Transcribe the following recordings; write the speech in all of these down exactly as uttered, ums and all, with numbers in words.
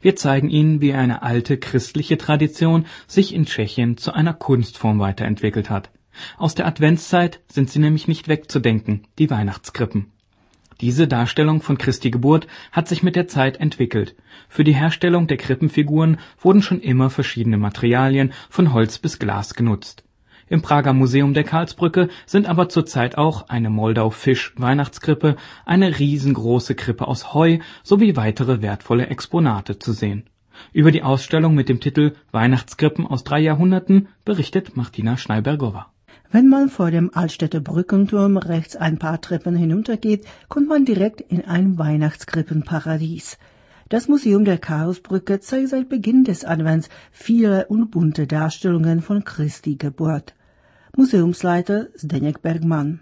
Wir zeigen Ihnen, wie eine alte christliche Tradition sich in Tschechien zu einer Kunstform weiterentwickelt hat. Aus der Adventszeit sind sie nämlich nicht wegzudenken, die Weihnachtskrippen. Diese Darstellung von Christi Geburt hat sich mit der Zeit entwickelt. Für die Herstellung der Krippenfiguren wurden schon immer verschiedene Materialien von Holz bis Glas genutzt. Im Prager Museum der Karlsbrücke sind aber zurzeit auch eine Moldau-Fisch-Weihnachtskrippe, eine riesengroße Krippe aus Heu sowie weitere wertvolle Exponate zu sehen. Über die Ausstellung mit dem Titel Weihnachtskrippen aus drei Jahrhunderten berichtet Martina Schneibergova. Wenn man vor dem Altstädter Brückenturm rechts ein paar Treppen hinuntergeht, kommt man direkt in ein Weihnachtskrippenparadies. Das Museum der Karlsbrücke zeigt seit Beginn des Advents viele und bunte Darstellungen von Christi Geburt. Museumsleiter Zdeněk Bergman.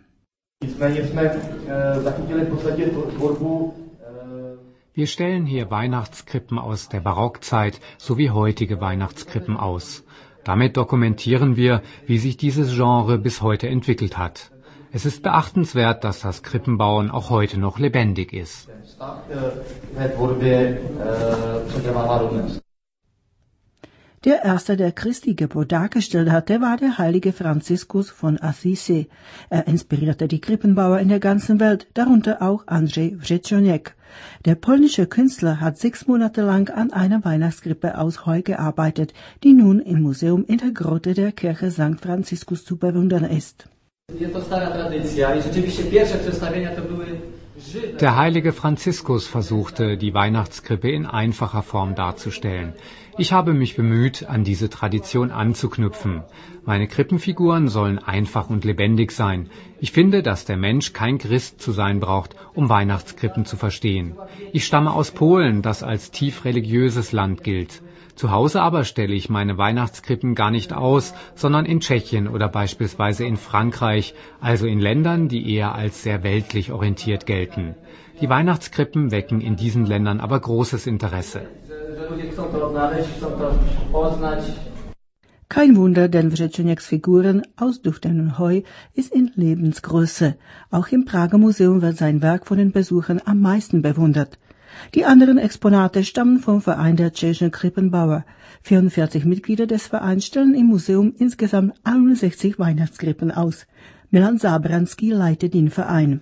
Wir stellen hier Weihnachtskrippen aus der Barockzeit sowie heutige Weihnachtskrippen aus. Damit dokumentieren wir, wie sich dieses Genre bis heute entwickelt hat. Es ist beachtenswert, dass das Krippenbauen auch heute noch lebendig ist. Der erste, der Christi Geburt dargestellt hatte, war der heilige Franziskus von Assisi. Er inspirierte die Krippenbauer in der ganzen Welt, darunter auch Andrzej Wrzecioniek. Der polnische Künstler hat sechs Monate lang an einer Weihnachtskrippe aus Heu gearbeitet, die nun im Museum in der Grotte der Kirche Sankt Franziskus zu bewundern ist. Der heilige Franziskus versuchte, die Weihnachtskrippe in einfacher Form darzustellen. Ich habe mich bemüht, an diese Tradition anzuknüpfen. Meine Krippenfiguren sollen einfach und lebendig sein. Ich finde, dass der Mensch kein Christ zu sein braucht, um Weihnachtskrippen zu verstehen. Ich stamme aus Polen, das als tief religiöses Land gilt. Zu Hause aber stelle ich meine Weihnachtskrippen gar nicht aus, sondern in Tschechien oder beispielsweise in Frankreich, also in Ländern, die eher als sehr weltlich orientiert gelten. Die Weihnachtskrippen wecken in diesen Ländern aber großes Interesse. Kein Wunder, denn Wrzecionieks Figuren aus duftendem Heu ist in Lebensgröße. Auch im Prager Museum wird sein Werk von den Besuchern am meisten bewundert. Die anderen Exponate stammen vom Verein der tschechischen Krippenbauer. vierundvierzig Mitglieder des Vereins stellen im Museum insgesamt einundsechzig Weihnachtskrippen aus. Milan Zábranský leitet den Verein.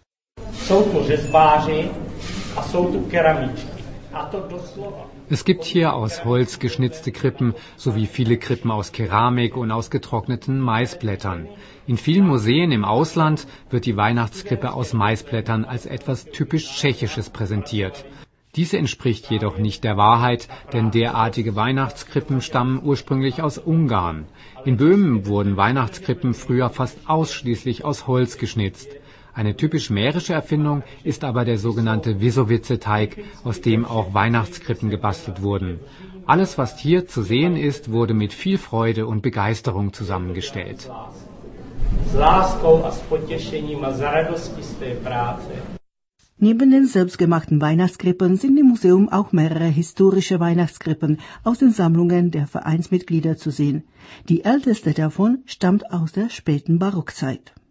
Es gibt hier aus Holz geschnitzte Krippen sowie viele Krippen aus Keramik und aus getrockneten Maisblättern. In vielen Museen im Ausland wird die Weihnachtskrippe aus Maisblättern als etwas typisch Tschechisches präsentiert. Diese entspricht jedoch nicht der Wahrheit, denn derartige Weihnachtskrippen stammen ursprünglich aus Ungarn. In Böhmen wurden Weihnachtskrippen früher fast ausschließlich aus Holz geschnitzt. Eine typisch mährische Erfindung ist aber der sogenannte Wysowice-Teig, aus dem auch Weihnachtskrippen gebastelt wurden. Alles, was hier zu sehen ist, wurde mit viel Freude und Begeisterung zusammengestellt. Neben den selbstgemachten Weihnachtskrippen sind im Museum auch mehrere historische Weihnachtskrippen aus den Sammlungen der Vereinsmitglieder zu sehen. Die älteste davon stammt aus der späten Barockzeit.